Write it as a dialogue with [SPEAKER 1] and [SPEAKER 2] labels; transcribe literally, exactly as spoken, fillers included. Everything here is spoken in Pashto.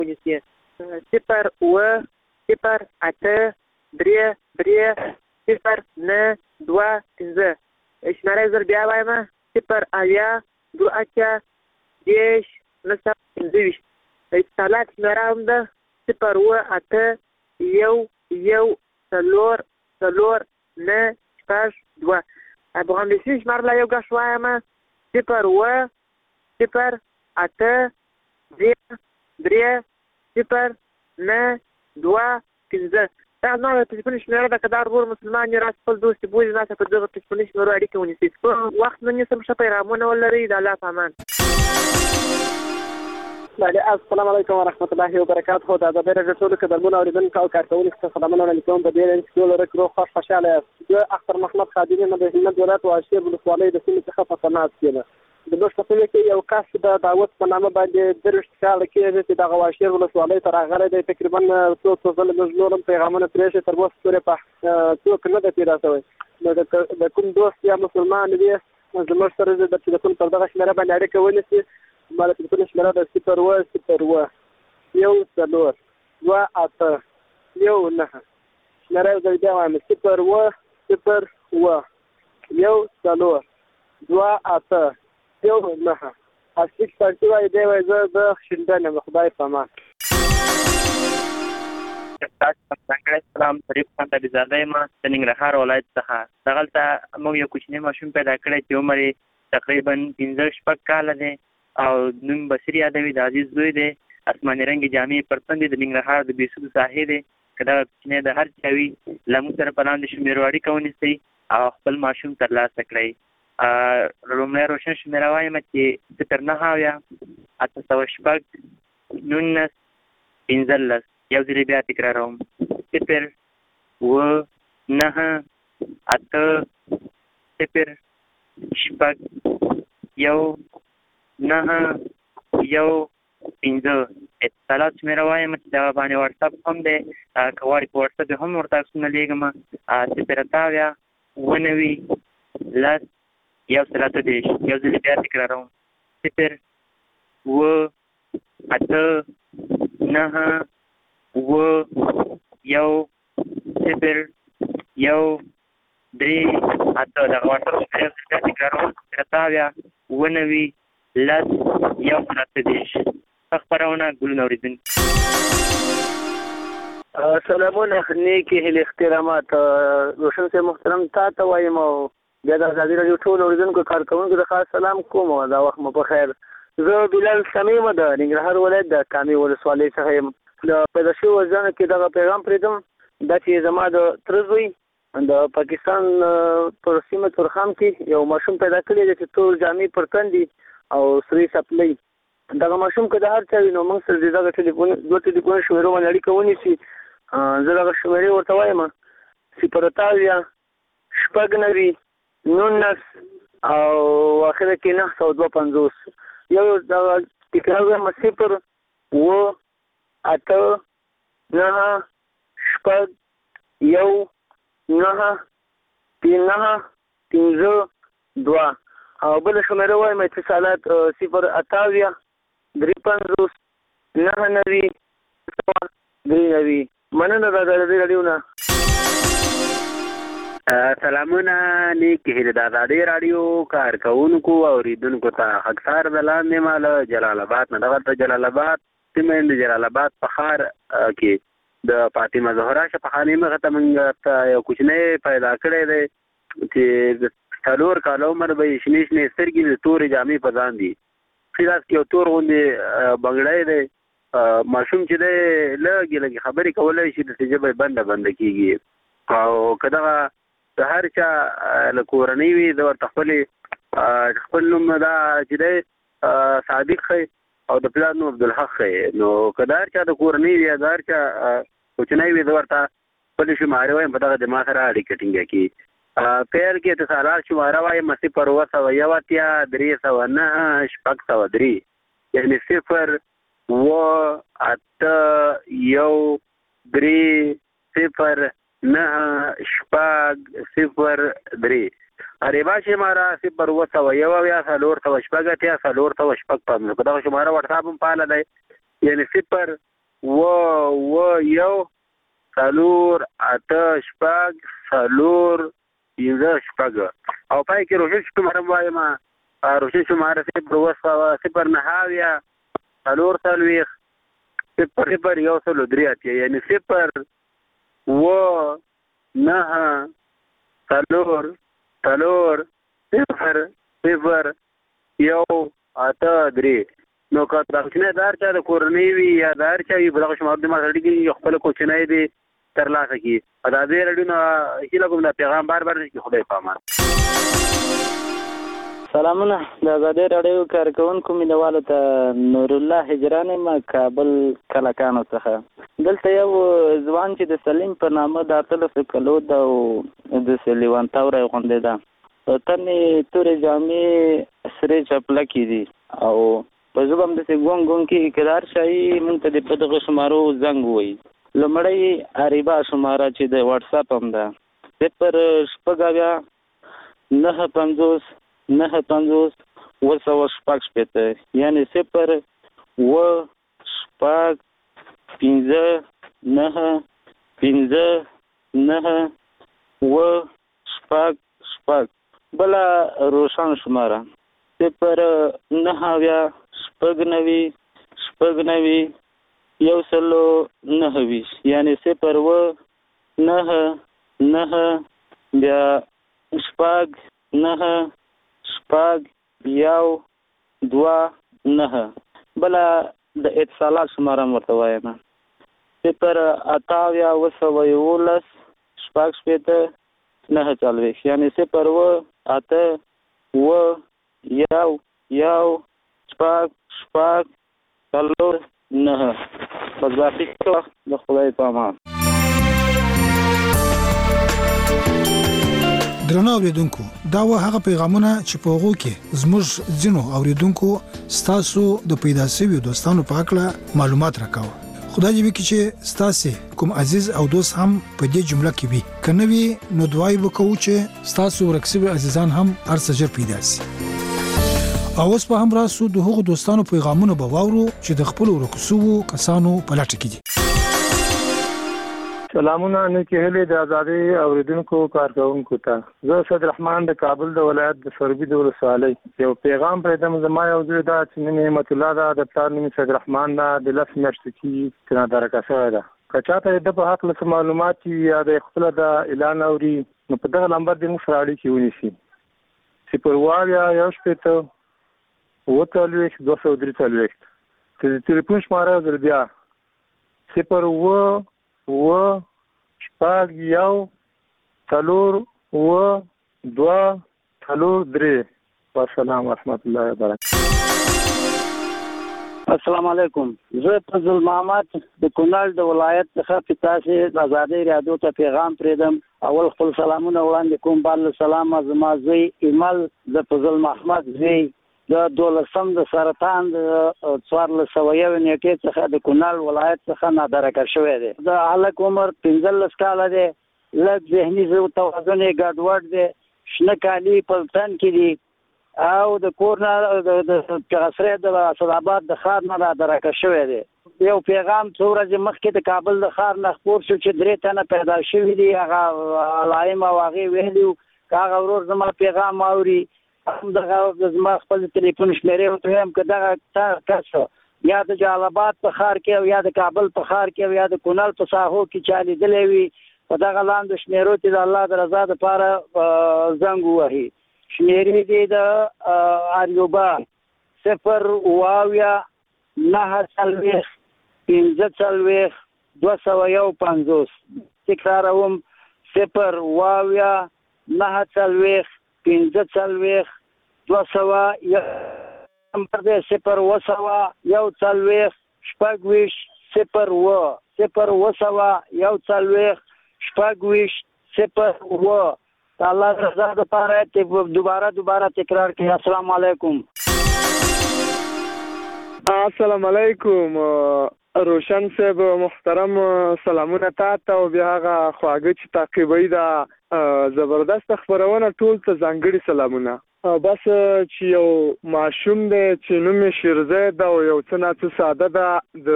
[SPEAKER 1] ونیسي. صفر اوه صفر اته درې درې صفر نه دوه پنځه. شمېره زر بیا وایم صفر اویا دوه اتیا دېرش نهه سوه پنځه ویشت. د اتصالات شمېره هم ده صفر اوه اته یو یو څلور څلور نه شپږ دوه. افغانستان شمېره لا یو ګش وایم صفر اوه صفر اته درې درې صفر نه دوه پنځه. دا زما د تلیفون شمېره ده. که دا ورور مسلمان یې راس خپل دوست یې بولي راته په دغه تلیفوني شمېرو اړیکه ونیسئ. په وخت نه نیسم ښه پیغامونه ولرئ. د الله په امان.
[SPEAKER 2] السلام علیکم ورحمت الله وبرکاته. د ازادۍ راډیو ټولو خدمتونو اورېدونکو او کارکوونکو ته سلامونه وړاندې کوم. په دې رنګ کې ټول ورک روغ خوښ خوشحاله یاست. زه اختر محمد خادمي نه د همت ولایت واشیر ولسوالۍ د سیمې څخه په تماس یم. د لوست په سیمه کې یو کس د دعوت په نامه باندې دېرش کاله کېږي چې دغه واشیر ولسوالۍ ته راغلی دی. تقریبا څو څو ځله موږ نور هم پیغامونه پرېښي، تر اوسه پورې په څوک نه ده پیدا شوی. نو د کوم دوست یا مسلمان وي زموږ سره د تلیفون پر دغه شمېره باندې اړیکه ونیسي. زما د تلیفون شمېره ده صفر اوه صفر اوه یو څلور دوه اته یو نهه. شمېره یو ځل بیا وایم صفر اوه صفر اوه یو څلور دوه اته یو نهه. اصلي پارتي وایي دی وایي زه د شینډن یم. خدای په امان.
[SPEAKER 3] سلام شریف خان طبیزاده یم د ننګرهار ولایت څخه. دغلته موږ یو کوچنی ماشوم پیدا کړی چې عمر یې تقریبا پنځه شپږ کاله دی او نوم بصیر یادوي. د عزیز زوی دی. اسماني رنګې جامې پر تن دي. د ننګرهار د بېسودو ساحې دی. که دغه کوچنی د هر چا وي له موږ سره په لاندې شمېرو اړیکه ونیسئ او خپل ماشوم ترلاسه کړئ. لومړی روشن شمېره وایم چې صفر نهه اویا اته سوه شپږ نولس پنځلس. یو ځل بیا تکراروم صفر اوه نهه اته صفر شپږ یو نهه یو پنځه. اتصالات شمېره وایم چې دغه باندې واټساپ هم دی. که غواړئ په واټساپ یې هم ورته عکسونه لېږم. صفر اته اویا اوه نوي لس یو سل اته دېرش. یو ځل بیا تکراروم صفر اوه اته نهه اوه یو صفر یو درې اته. دغه واټساپ شمېره یو ځل بیا تکراروم صفر اته اویا اوه نوي لس یو سل اته دېرش. ښه خپرونه ګلونه اورېدونکي.
[SPEAKER 2] سلامونه نیکې هیلې احترامات. روشن صاحب محترم تا ته وایم او بیا د ازادي راډیو ټولو اورېدونکو کارکوونکو ته خاص سلام کوم. دا وخت مو په خیر. زه بلال سمیم د ننګرهار ولایت د کامې ولسوالۍ څخه یم. د پیدا شویو ځانو کې دغه پیغام پرېږدم دا چې زما د تره زوی د پاکستان پر سیمه تورخم کې یو ماشوم پیدا کړی دی چې تور جامې پر تن دي او سرې څپلۍ. دغه ماشوم که د هر چا وي نو موږ سره د دغه ټلیفون دوه ټلیفون شمېرو باندې اړیکه ونیسي. زه دغه شمېرې ورته وایم صفر اته اویا شپږ نوي نولس او اخره کې نهه سوه دوه پنځوس. یو دغه تکرار وایم صفر اوه اته نهه شپږ یو نهه نهه پنځه دوه. او بله شمېره وایم اتصالات صفر اته اویا درې پنځوس نهه نوي سوه درې نوي. مننه د ازادۍ راډیو نه.
[SPEAKER 4] سلامونه نیکې هیلې د ازادۍ راډیو کارکوونکو او اورېدونکو ته. خاکسار د لاندې ما له جلال آباد نه. دغلته جلال آباد سیمه د جلال آباد په ښار کې د فاطمه زهرا شفاخانې مخې ته موږ ته یو کوچنی پیدا کړی دی چې د څلور کاله عمر به یې شنې شنې سترګې د تورې جامې په ځان دي. ښه داسې کې یو تور غوندې بنګړی دی. ماشوم چې دی لږې لږې خبرې کولی شي داسې ژبه یې بنده بنده کېږي. او که دغه د هر چا له کورنۍ وي زه ورته خپلې خپل نوم دا چې دی صادق ښی او د پلار نوم عبدالحق ښی. نو که د هر چا د کورنۍ وي یا د هر چا کوچنی وي زه ورته خپلې شمارې وایم په دغه د ما سره اړیکه ټینګه کړي. پیل کې اتصالات شماره وایم صفر اوه سوه یو اتیا درې سوه نهه شپږ سوه درې. یعنې صفر اوه اته یو درې صفر نهه شپږ صفر درې. عربا شماره صفر اوه سوه یو اویا څلور سوه شپږ اتیا څلور سوه شپږ پنځه. په دغه شماره واټساپ هم فعاله دی. یعنې صفر څلور اته شپږ څلور پنځه شپږ او پای کې روشن شماره وایم. روشن شماره صفر اوه سوه صفر نهه اویا څلور څلوېښت صفر صفر یو سل درې اتیا یعنې صفر اوه نهه څلور څلور صفر صفر یو اته درې. نو که دا کوچنی د هر چا د کورنۍ وي یا د هر چا وي په دغه شمارو دې ما سره اړیکې یو خپل کوچنی دی ترلاسه کړي. د ازادۍ راډیو نه هیله کوم دا پیغام بار بار دی خدای په امان.
[SPEAKER 5] سلامونه. د ازادۍ راډیو کارکوونکو مینهوالو ته نور الله هجران یم کابل کلکانو څخه. دلته یو ځوان چې د سلیم په نامه د اتلسو کلو ده او داسې لیوانتوری غوندې ده. په تن یې تورې جامې سرې چپلکې دي او په ژبه هم داسې ګونګ ګونګ کېږي. که د هر شی مونږ ته د په دغه شمارو زنګ ووایي. لومړی اریبا شماره چې د واټساپ هم ده صفر شپږ اویا نهه پنځوس نهه پنځوس اوه سوه شپږ شپېته یعنې صفر اوه شپږ پنځه نهه پنځه نهه اوه شپږ شپږ. بله روشن شماره صفر نهه اویا شپږ نوي شپږ نوي یو سلو نهه ویشت یعنې صفر اوه نهه نهه بیا شپږ نهه شپږ یو دوه نهه. بله د اتصالات شماره هم ورته وایم صفر اته اویا اوه سوه یولس شپږ شپېته نهه څلوېښت یعنې صفر اوه اته اوه یو یو شپږ شپږ څلور نهه. بس باقي وخت د خدای په امان.
[SPEAKER 6] درنو اوریدونکو دا و هغه پیغامونه چې په هغو کې زموږ ځینو اوریدونکو ستاسو د پیدا شویو دوستانو په اړه معلومات راکاوه. خدای دې وکړي چې ستاسو کوم عزیز او دوست هم په دې جمله کې وي. که نه وي نو دعا یې وکړو چې ستاسو ورک شوي عزیزان هم هر څه ژر پیدا شي. او اوس په هم راسو د هغو دوستانو پیغامونه به واورو چې د خپلو ورکو شویو کسانو په لټه کې دي.
[SPEAKER 7] سلامونه نیکې هیلې د ازادۍ اوریدونکو کارکوونکو ته. زه سید رحمان د کابل د ولایت د سوربي د ولسوالۍ یو پیغام پرېږدم. زما یو زوی ده چې نوم یې نعمت الله ده، د پلار نوم یې سید رحمان ده، د لس میاشتو کې ترې درکه شوی ده. که چاته د په هکله څه معلومات یا د خپله د اعلان اوري نو په دغه نمبر دې موږ سره اړیکې ونیسي. صفر اوه اویا یو شپېته اوه څلوېښت دوه سوه درې څلوېښت. که د تلیفون شماره یو ځل بیا صفر اوه اوه شپږ یو څلور اوه دوه څلور درې. والسلام ورحمت الله وبرکاته.
[SPEAKER 5] السلام علیکم. زه فضل محمد د کونړ د ولایت څخه په تاسې د ازادۍ راډیو ته پیغام پرېږدم. اول خپل سلامونه وړاندې کوم. بعد سلام زما زوی ایمل د فضل محمد زوی د دولسم د سرطان د څوارلس سوه یو نیټې څخه د کونړ ولایت څخه نادرکه شوی دی. د هلک عمر پنځلس کاله دی. لږ ذهني توازن یې ګډوډ دی. شنه کالي په تن کې دي او د کور نه د پیغسری د اسداباد د ښار نه نادرکه شوی دی. یو پیغام څو ورځې مخکې د کابل د ښار نه خپور شو چې درې تنه پیدا شوي دي. هغه علایم او هغې ویلي وو که هغه ورور زما پیغام اوري هم دغه زما خپل تلیفون شمېرې ورته وایم که دغه کس یا د جلال آباد په ښار کې او یا د کابل په ښار کې او یا د کونړ په ساحو کې چا لیدلی وي په دغه لاندې شمېرو کې د الله د رضا دپاره زنګ ووهي. شمېرې دي د اریوبا صفر اوه اویا نهه څلوېښت پنځه څلوېښت دوه سوه یو پنځوس. تکراروم صفر اوه اویا نهه څلوېښت پنځه څلوېښت دوه سوه یو نمبر دی صفر اوه سوه یو څلوېښت شپږ ویشت صفر اوه صفر اوه سوه یو څلوېښت شپږ ویشت صفر اوه. د الله رضا دپاره دوباره دوباره تکرار کړئ. السلام علیکم.
[SPEAKER 7] السلام علیکم. روشن صاحب محترم سلامونه تا ته او بیا هغه خواږه چې تعقیبوي دا زبردست خپرونه ټول ته ځانګړي سلامونه. بس چې یو ماشوم دی چې نوم یې شیرزی ده او یو څه نه څه ساده ده د